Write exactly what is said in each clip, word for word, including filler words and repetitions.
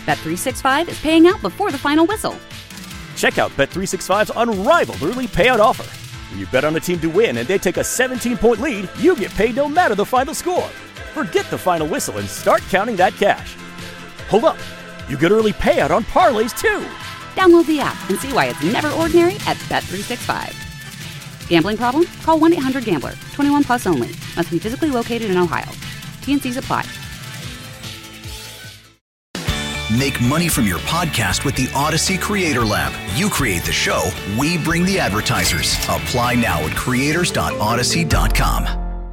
Bet three sixty-five is paying out before the final whistle. Check out Bet three sixty-five's unrivaled early payout offer. When you bet on a team to win and they take a seventeen-point lead, you get paid no matter the final score. Forget the final whistle and start counting that cash. Hold up. You get early payout on parlays, too. Download the app and see why it's never ordinary at Bet three sixty-five. Gambling problem? Call one eight hundred gambler. twenty-one plus only. Must be physically located in Ohio. T N Cs apply. Make money from your podcast with the Odyssey Creator Lab. You create the show, we bring the advertisers. Apply now at creators dot odyssey dot com.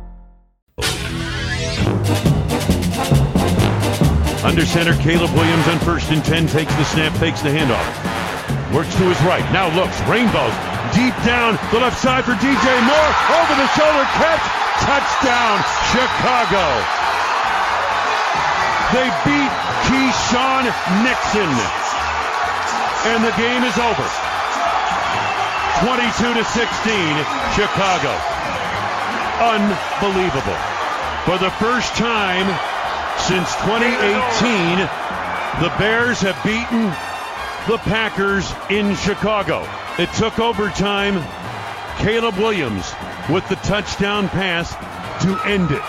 Under center, Caleb Williams on first and ten takes the snap, fakes the handoff. Works to his right, now looks, rainbows, deep down the left side for D J Moore, over the shoulder catch, touchdown, Chicago. They beat Keyshawn Nixon, and the game is over. twenty-two to sixteen, Chicago. Unbelievable. For the first time since twenty eighteen, the Bears have beaten the Packers in Chicago. It took overtime. Caleb Williams with the touchdown pass to end it.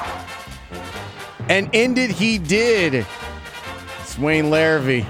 And end it he did. It's Wayne Larrivee.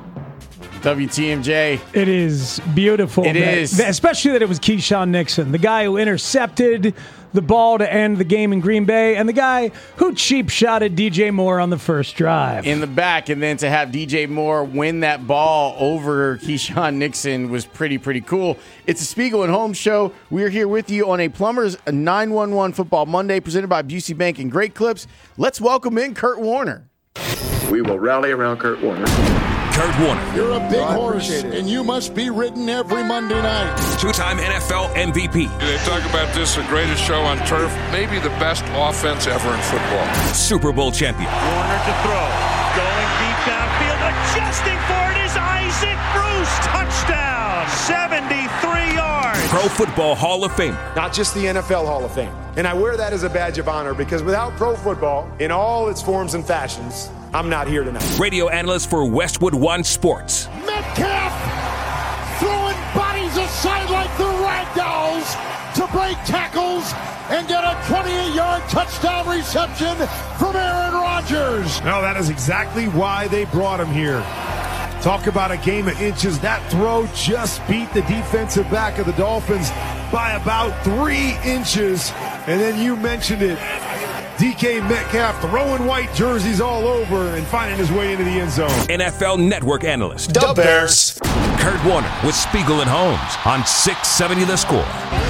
W T M J. It is beautiful. It that, is. that, especially that it was Keyshawn Nixon, the guy who intercepted the ball to end the game in Green Bay, and the guy who cheap-shotted D J Moore on the first drive. In the back, and then to have D J Moore win that ball over Keyshawn Nixon was pretty, pretty cool. It's a Spiegel and Holmes show. We're here with you on a Plumbers nine one one Football Monday presented by Busey Bank and Great Clips. Let's welcome in Kurt Warner. We will rally around Kurt Warner. Kurt Warner. You're a big horse, and you must be ridden every Monday night. Two-time N F L M V P. They talk about this, the greatest show on turf, maybe the best offense ever in football. Super Bowl champion. Warner to throw, going deep downfield, adjusting for it is Isaac Bruce. Touchdown, seventy-three yards. Pro Football Hall of Famer. Not just the N F L Hall of Fame. And I wear that as a badge of honor because without pro football, in all its forms and fashions, I'm not here tonight. Radio analyst for Westwood One Sports. Metcalf throwing bodies aside like the ragdolls to break tackles and get a twenty-eight-yard touchdown reception from Aaron Rodgers. No, that is exactly why they brought him here. Talk about a game of inches. That throw just beat the defensive back of the Dolphins by about three inches. And then you mentioned it. D K Metcalf throwing white jerseys all over and finding his way into the end zone. N F L Network analyst. Dub Bears. Kurt Warner with Spiegel and Holmes on six seventy The Score.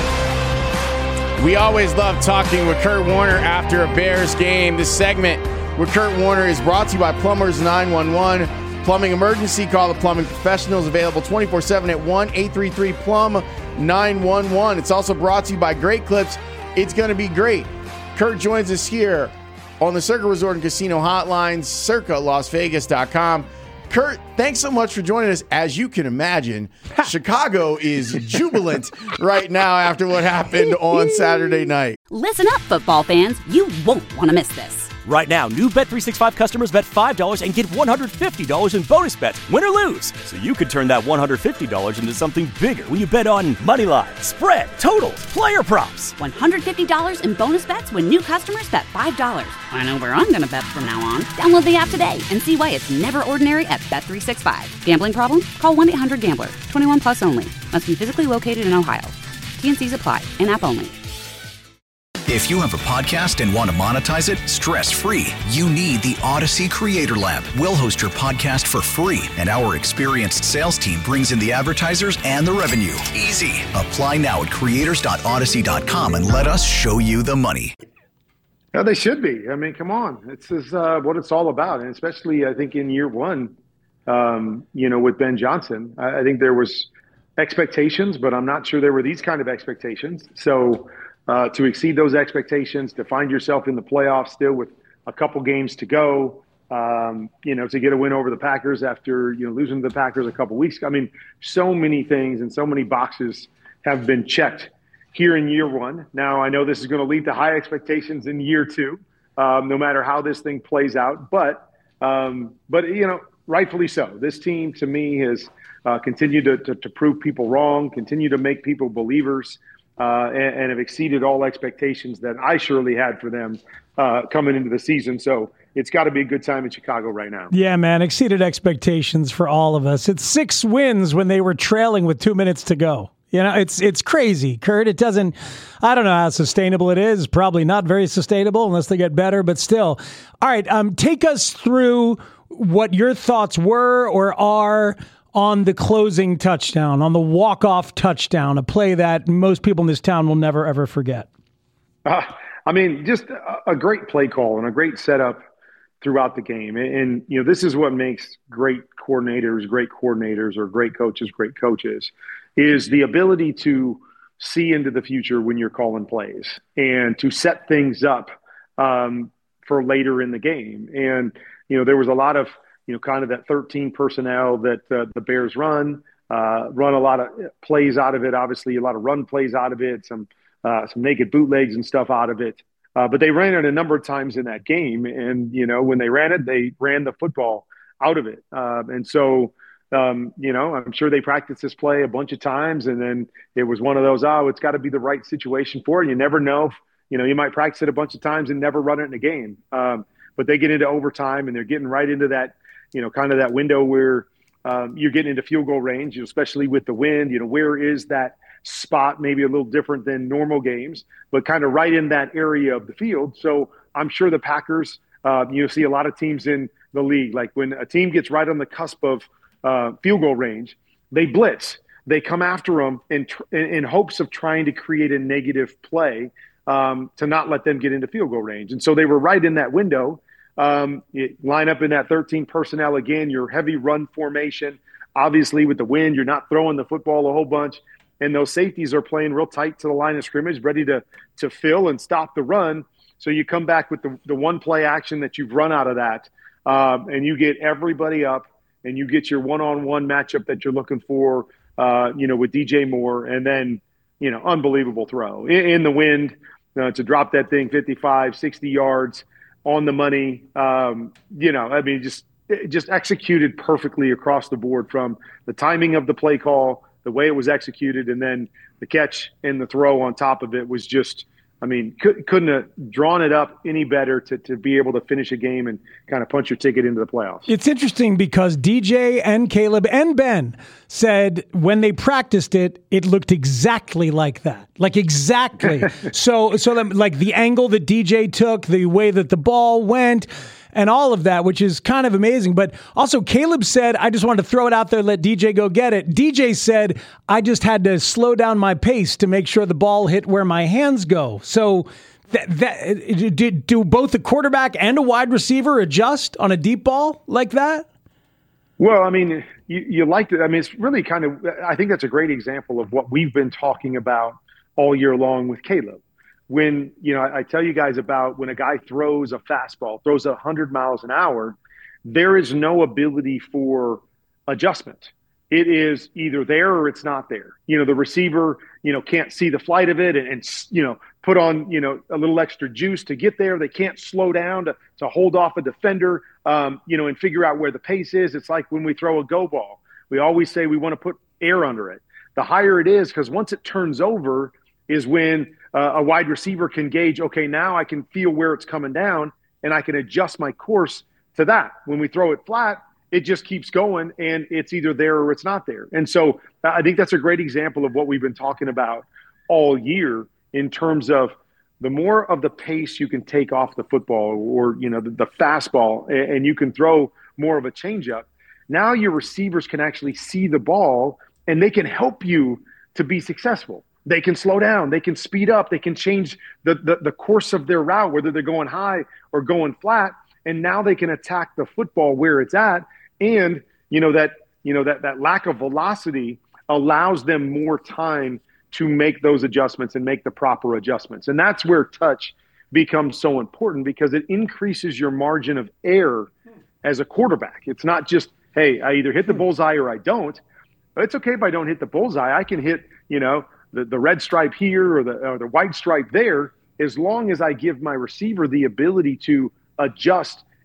We always love talking with Kurt Warner after a Bears game. This segment with Kurt Warner is brought to you by Plumbers nine one one. Plumbing emergency, call the plumbing professionals, available twenty-four seven at one eight three three plumb nine one one. It's also brought to you by Great Clips. It's going to be great. Kurt joins us here on the Circa Resort and Casino Hotline, circa las vegas dot com. Kurt, thanks so much for joining us. As you can imagine, Chicago is jubilant right now after what happened on Saturday night. Listen up, football fans. You won't want to miss this. Right now, new Bet three sixty-five customers bet five dollars and get one hundred fifty dollars in bonus bets, win or lose. So you could turn that one hundred fifty dollars into something bigger when you bet on money line, spread, totals, player props. one hundred fifty dollars in bonus bets when new customers bet five dollars. I know where I'm going to bet from now on. Download the app today and see why it's never ordinary at Bet three sixty-five. Gambling problem? Call one eight hundred gambler. twenty-one plus only. Must be physically located in Ohio. T N Cs apply. In-app only. If you have a podcast and want to monetize it stress-free, you need the Odyssey Creator Lab. We'll host your podcast for free, and our experienced sales team brings in the advertisers and the revenue. Easy. Apply now at creators dot odyssey dot com and let us show you the money. Yeah, they should be. I mean, come on. This is uh, what it's all about, and especially, I think, in year one, um, you know, with Ben Johnson. I, I think there was expectations, but I'm not sure there were these kind of expectations. So Uh, to exceed those expectations, to find yourself in the playoffs still with a couple games to go, um, you know, to get a win over the Packers after, you know, losing to the Packers a couple weeks. I mean, so many things and so many boxes have been checked here in year one. Now, I know this is going to lead to high expectations in year two, um, no matter how this thing plays out. But, um, but you know, rightfully so. This team, to me, has uh, continued to, to, to prove people wrong, continue to make people believers, uh, and, and have exceeded all expectations that I surely had for them uh, coming into the season. So it's got to be a good time in Chicago right now. Yeah, man, exceeded expectations for all of us. It's six wins when they were trailing with two minutes to go. You know, it's it's crazy, Kurt. It doesn't, I don't know how sustainable it is. Probably not very sustainable unless they get better, but still. All right, um, take us through what your thoughts were or are on the closing touchdown, on the walk-off touchdown, a play that most people in this town will never, ever forget. Uh, I mean, just a, a great play call and a great setup throughout the game. And, and, you know, this is what makes great coordinators, great coordinators, or great coaches, great coaches, is the ability to see into the future when you're calling plays and to set things up um, for later in the game. And, you know, there was a lot of, you know, kind of that thirteen personnel that uh, the Bears run, uh, run a lot of plays out of it, obviously a lot of run plays out of it, some uh, some naked bootlegs and stuff out of it. Uh, but they ran it a number of times in that game. And, you know, when they ran it, they ran the football out of it. Uh, and so, Um, you know, I'm sure they practiced this play a bunch of times, and then it was one of those, oh, it's got to be the right situation for it. You never know. If, you know, you might practice it a bunch of times and never run it in a game. Um, but they get into overtime, and they're getting right into that, you know, kind of that window where um, you're getting into field goal range, you know, especially with the wind. You know, where is that spot? Maybe a little different than normal games, but kind of right in that area of the field. So I'm sure the Packers, uh, you know, see a lot of teams in the league, like when a team gets right on the cusp of Uh, field goal range, they blitz. They come after them in, tr- in hopes of trying to create a negative play um, to not let them get into field goal range. And so they were right in that window. Um, you line up in that thirteen personnel again, your heavy run formation. Obviously, with the wind, you're not throwing the football a whole bunch. And those safeties are playing real tight to the line of scrimmage, ready to to fill and stop the run. So you come back with the, the one play action that you've run out of that, um, and you get everybody up. And you get your one-on-one matchup that you're looking for, uh, you know, with D J Moore, and then, you know, unbelievable throw in, in the wind uh, to drop that thing fifty-five, sixty yards on the money. Um, you know, I mean, just just executed perfectly across the board from the timing of the play call, the way it was executed, and then the catch and the throw on top of it was just, I mean, could, couldn't have drawn it up any better to, to be able to finish a game and kind of punch your ticket into the playoffs. It's interesting because D J and Caleb and Ben said when they practiced it, it looked exactly like that. Like exactly. so, so the, like the angle that D J took, the way that the ball went, and all of that, which is kind of amazing. But also Caleb said, I just wanted to throw it out there, let D J go get it. D J said, I just had to slow down my pace to make sure the ball hit where my hands go. So that, that did, do both the quarterback and a wide receiver adjust on a deep ball like that? Well, I mean, you, you like to, I mean, it's really kind of, I think that's a great example of what we've been talking about all year long with Caleb. When, you know, I, I tell you guys about when a guy throws a fastball, throws a hundred miles an hour, there is no ability for adjustment. It is either there or it's not there. You know, the receiver, you know, can't see the flight of it and, and you know, put on, you know, a little extra juice to get there. They can't slow down to, to hold off a defender, um, you know, and figure out where the pace is. It's like when we throw a go ball, we always say we want to put air under it. The higher it is, because once it turns over is when uh, a wide receiver can gauge, okay, now I can feel where it's coming down and I can adjust my course to that. When we throw it flat, it just keeps going and it's either there or it's not there. And so I think that's a great example of what we've been talking about all year in terms of the more of the pace you can take off the football or, you know, the, the fastball, and you can throw more of a changeup. Now your receivers can actually see the ball and they can help you to be successful. They can slow down, they can speed up, they can change the, the, the course of their route, whether they're going high or going flat. And now they can attack the football where it's at. And, you know, that, you know, that, that lack of velocity allows them more time to make those adjustments and make the proper adjustments. And that's where touch becomes so important, because it increases your margin of error as a quarterback. It's not just, hey, I either hit the bullseye or I don't. But it's okay if I don't hit the bullseye. I can hit, you know, the, the red stripe here or the, or the white stripe there, as long as I give my receiver the ability to adjust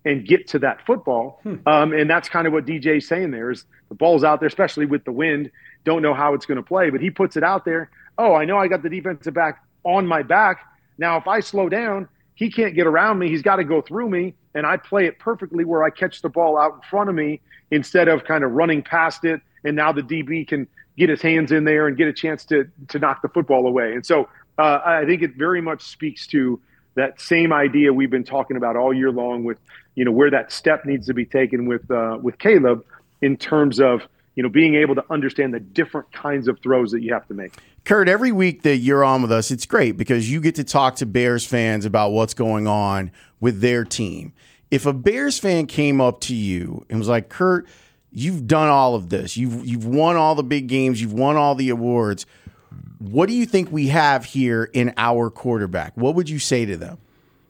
and get to that football. Hmm. Um, and that's kind of what D J's saying there is the ball's out there, especially with the wind. Don't know how it's going to play, but he puts it out there. Oh, I know I got the defensive back on my back. Now, if I slow down, he can't get around me. He's got to go through me, and I play it perfectly where I catch the ball out in front of me instead of kind of running past it, and now the D B can get his hands in there and get a chance to to knock the football away. And so uh, I think it very much speaks to that same idea we've been talking about all year long with, you know, where that step needs to be taken with uh, with Caleb in terms of, you know, being able to understand the different kinds of throws that you have to make. Kurt, every week that you're on with us, it's great because you get to talk to Bears fans about what's going on with their team. If a Bears fan came up to you and was like, Kurt, you've done all of this. You've you've won all the big games. You've won all the awards. What do you think we have here in our quarterback? What would you say to them?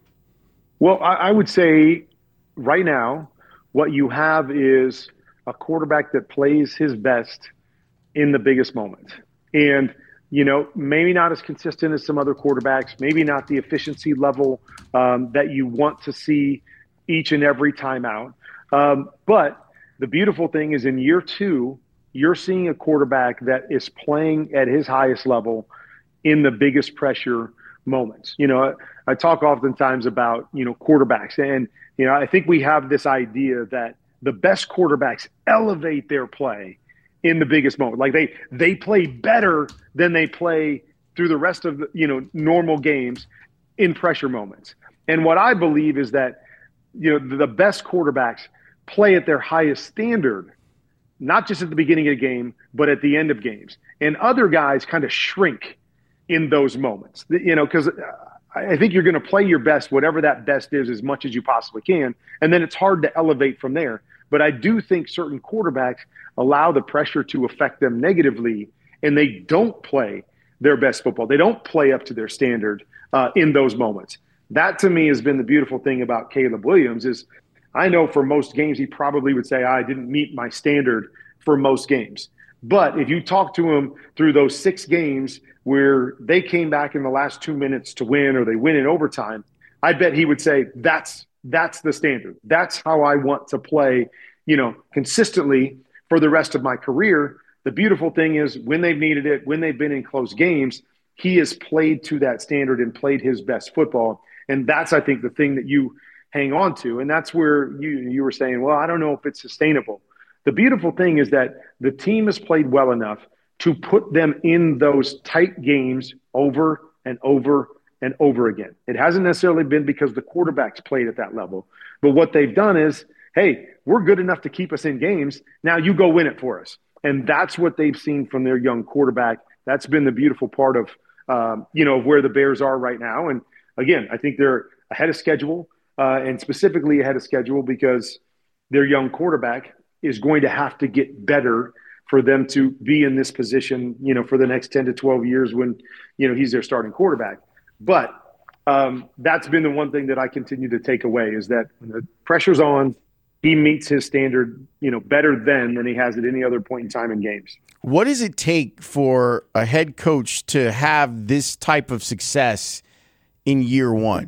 Well, I, I would say right now what you have is a quarterback that plays his best in the biggest moment. And, you know, maybe not as consistent as some other quarterbacks, maybe not the efficiency level um, that you want to see each and every time out. Um, but the beautiful thing is in year two, you're seeing a quarterback that is playing at his highest level in the biggest pressure moments. You know, I, I talk oftentimes about, you know, quarterbacks. And, you know, I think we have this idea that the best quarterbacks elevate their play in the biggest moment. Like they they play better than they play through the rest of the, you know, normal games in pressure moments. And what I believe is that, you know, the best quarterbacks play at their highest standard, not just at the beginning of the game, but at the end of games. And other guys kind of shrink in those moments, you know, because I think you're going to play your best, whatever that best is, as much as you possibly can. And then it's hard to elevate from there. But I do think certain quarterbacks allow the pressure to affect them negatively, and they don't play their best football. They don't play up to their standard uh, in those moments. That, to me, has been the beautiful thing about Caleb Williams is I know for most games he probably would say, I didn't meet my standard for most games. But if you talk to him through those six games where they came back in the last two minutes to win or they win in overtime, I bet he would say that's that's the standard. That's how I want to play, you know, consistently for the rest of my career. The beautiful thing is when they've needed it, when they've been in close games, he has played to that standard and played his best football. And that's, I think, the thing that you hang on to. And that's where you you were saying, well, I don't know if it's sustainable. The beautiful thing is that the team has played well enough to put them in those tight games over and over and over again. It hasn't necessarily been because the quarterbacks played at that level. But what they've done is, hey, we're good enough to keep us in games. Now you go win it for us. And that's what they've seen from their young quarterback. That's been the beautiful part of, um, you know, where the Bears are right now. And again, I think they're ahead of schedule uh, and specifically ahead of schedule because their young quarterback is going to have to get better for them to be in this position, you know, for the next ten to twelve years when, you know, he's their starting quarterback. But um, that's been the one thing that I continue to take away is that when the pressure's on, he meets his standard, you know, better then than he has at any other point in time in games. What does it take for a head coach to have this type of success in year one?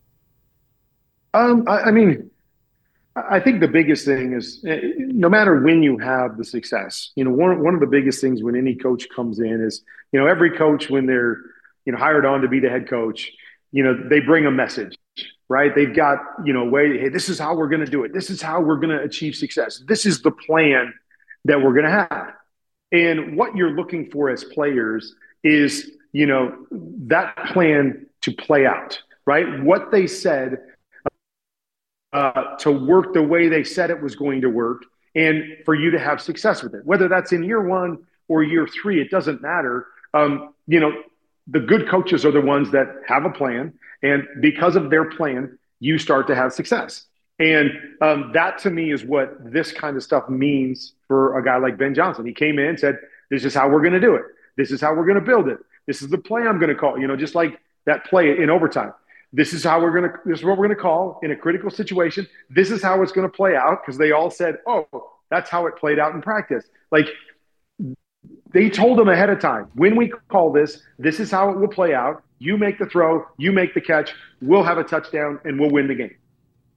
Um, I, I mean, I think the biggest thing is no matter when you have the success, you know, one, one of the biggest things when any coach comes in is, you know, every coach when they're, you know, hired on to be the head coach, you know, they bring a message, right? They've got, you know, way, hey, this is how we're going to do it. This is how we're going to achieve success. This is the plan that we're going to have. And what you're looking for as players is, you know, that plan to play out, right? What they said uh, to work the way they said it was going to work and for you to have success with it, whether that's in year one or year three, it doesn't matter. Um, you know, the good coaches are the ones that have a plan, and because of their plan, you start to have success. And um, that to me is what this kind of stuff means for a guy like Ben Johnson. He came in and said, this is how we're going to do it. This is how we're going to build it. This is the play I'm going to call, you know, just like that play in overtime. This is how we're going to, this is what we're going to call in a critical situation. This is how it's going to play out because they all said, oh, that's how it played out in practice. Like, they told them ahead of time, when we call this, this is how it will play out. You make the throw, you make the catch, we'll have a touchdown, and we'll win the game.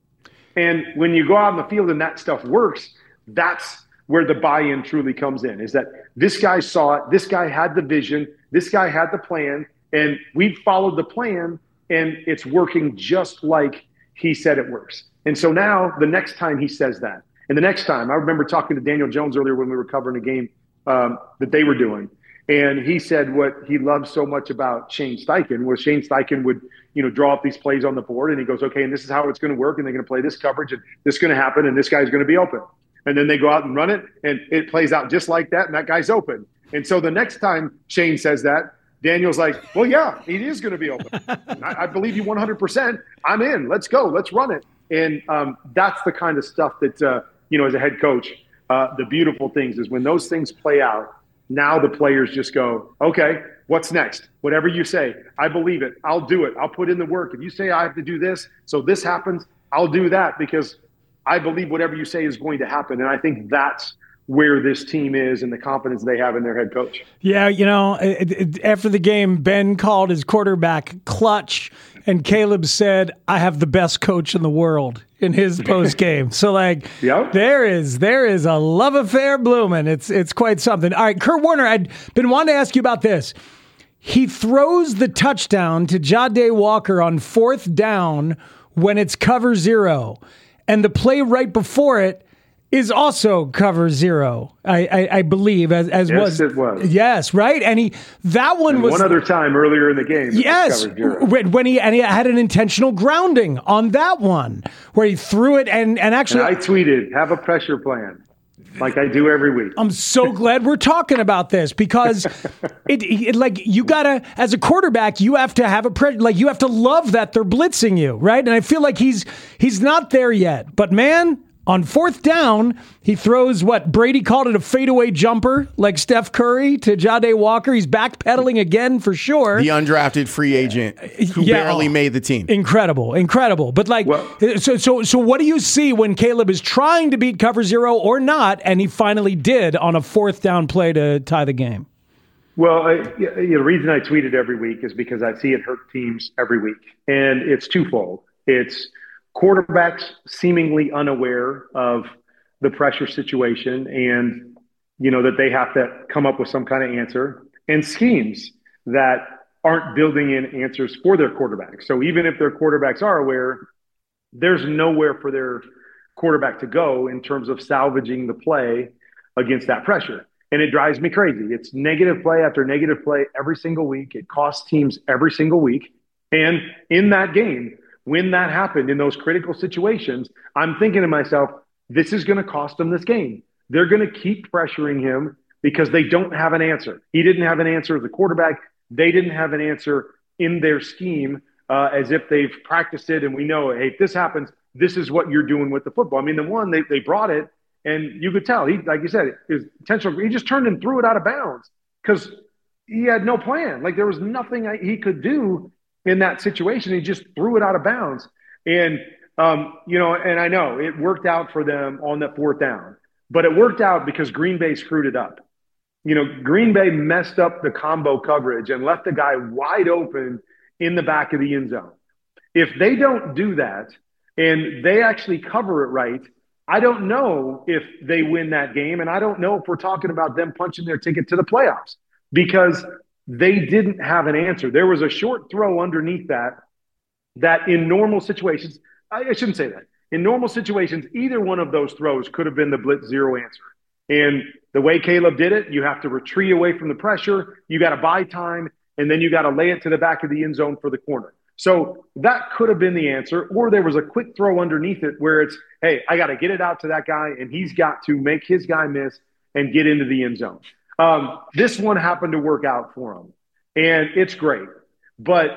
And when you go out in the field and that stuff works, that's where the buy-in truly comes in, is that this guy saw it, this guy had the vision, this guy had the plan, and we followed the plan, and it's working just like he said it works. And so now the next time he says that, and the next time, I remember talking to Daniel Jones earlier when we were covering a game um, that they were doing, and he said what he loved so much about Shane Steichen was Shane Steichen would, you know, draw up these plays on the board, and he goes, okay, and this is how it's going to work, and they're going to play this coverage, and this is going to happen, and this guy's going to be open. And then they go out and run it, and it plays out just like that, and that guy's open. And so the next time Shane says that, Daniel's like, well, yeah, he is going to be open. I, I believe you one hundred percent. I'm in. Let's go. Let's run it. And um, that's the kind of stuff that, uh, you know, as a head coach, uh, the beautiful things is when those things play out, now the players just go, okay, what's next? Whatever you say, I believe it. I'll do it. I'll put in the work. If you say I have to do this, so this happens, I'll do that because I believe whatever you say is going to happen. And I think that's where this team is and the confidence they have in their head coach. Yeah, you know, it, it, after the game, Ben called his quarterback clutch, and Caleb said, I have the best coach in the world in his post game. So, like, yep. there is there is a love affair blooming. It's, it's quite something. All right, Kurt Warner, I'd been wanting to ask you about this. He throws the touchdown to Jahdae Walker on fourth down when it's cover zero. And the play right before it is also cover zero, I, I, I believe, as, as yes, was. it was. Yes, right? And he that one and was. One other time earlier in the game. Yes, when, when he and he had an intentional grounding on that one, where he threw it and, and actually. And I tweeted, have a pressure plan. Like I do every week. I'm so glad we're talking about this because it, it like you gotta, as a quarterback, you have to have a pre- like you have to love that they're blitzing you, right? And I feel like he's he's not there yet. But man, on fourth down, he throws what Brady called it a fadeaway jumper, like Steph Curry to Jahdae Walker. He's backpedaling again for sure. The undrafted free agent who yeah, barely oh, made the team. Incredible, incredible. But like, well, so so so, what do you see when Caleb is trying to beat cover zero or not, and he finally did on a fourth down play to tie the game? Well, I, you know, the reason I tweet it every week is because I see it hurt teams every week, and it's twofold. It's quarterbacks seemingly unaware of the pressure situation and, you know, that they have to come up with some kind of answer, and schemes that aren't building in answers for their quarterbacks. So even if their quarterbacks are aware, there's nowhere for their quarterback to go in terms of salvaging the play against that pressure. And it drives me crazy. It's negative play after negative play every single week. It costs teams every single week. And in that game, when that happened in those critical situations, I'm thinking to myself, this is going to cost them this game. They're going to keep pressuring him because they don't have an answer. He didn't have an answer as a quarterback. They didn't have an answer in their scheme uh, as if they've practiced it. And we know, hey, if this happens, this is what you're doing with the football. I mean, the one, they, they brought it, and you could tell, he, like you said, his potential, he just turned and threw it out of bounds because he had no plan. Like there was nothing I, he could do in that situation. He just threw it out of bounds. And, um, you know, and I know it worked out for them on that fourth down, but it worked out because Green Bay screwed it up. You know, Green Bay messed up the combo coverage and left the guy wide open in the back of the end zone. If they don't do that and they actually cover it right, I don't know if they win that game. And I don't know if we're talking about them punching their ticket to the playoffs because they didn't have an answer. There was a short throw underneath that, that in normal situations, I shouldn't say that. In normal situations, either one of those throws could have been the blitz zero answer. And the way Caleb did it, you have to retreat away from the pressure. You got to buy time, and then you got to lay it to the back of the end zone for the corner. So that could have been the answer. Or there was a quick throw underneath it where it's, hey, I got to get it out to that guy, and he's got to make his guy miss and get into the end zone. Um, this one happened to work out for them, and it's great. But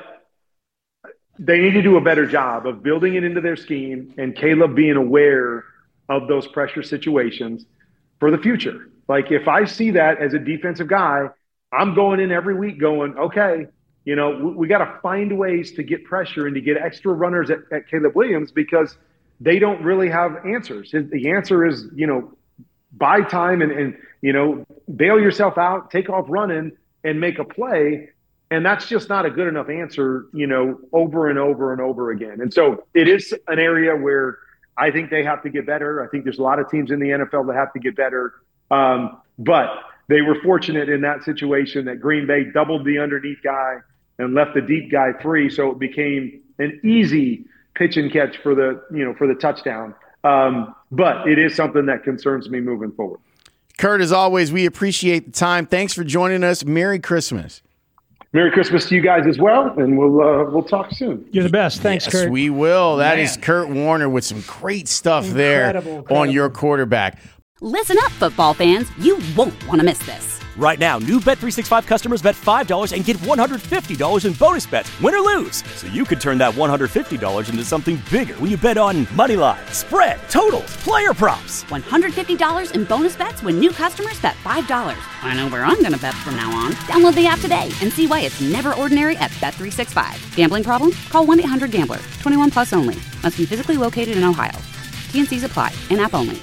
they need to do a better job of building it into their scheme and Caleb being aware of those pressure situations for the future. Like if I see that as a defensive guy, I'm going in every week going, okay, you know, we, we got to find ways to get pressure and to get extra runners at, at Caleb Williams because they don't really have answers. The answer is, you know, buy time and, and, you know, bail yourself out, take off running and make a play. And that's just not a good enough answer, you know, over and over and over again. And so it is an area where I think they have to get better. I think there's a lot of teams in the N F L that have to get better. Um, but they were fortunate in that situation that Green Bay doubled the underneath guy and left the deep guy free, so it became an easy pitch and catch for the, you know, for the touchdown. Um, but it is something that concerns me moving forward. Kurt, as always, we appreciate the time. Thanks for joining us. Merry Christmas. Merry Christmas to you guys as well, and we'll uh, we'll talk soon. You're the best. Thanks, yes, Kurt. we will. That Man. is Kurt Warner with some great stuff Incredible, there incredible. on your quarterback. Listen up, football fans. You won't want to miss this. Right now, new Bet three sixty-five customers bet five dollars and get one hundred fifty dollars in bonus bets, win or lose. So you could turn that one hundred fifty dollars into something bigger when you bet on money line, spread, totals, player props. one hundred fifty dollars in bonus bets when new customers bet five dollars. I know where I'm going to bet from now on. Download the app today and see why it's never ordinary at Bet three sixty-five. Gambling problem? Call one eight hundred gambler. twenty-one plus only. Must be physically located in Ohio. T N Cs apply. In-app only.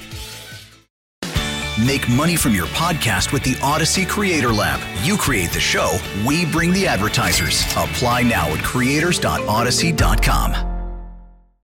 Make money from your podcast with the Odyssey Creator Lab. You create the show, we bring the advertisers. Apply now at creators dot odyssey dot com.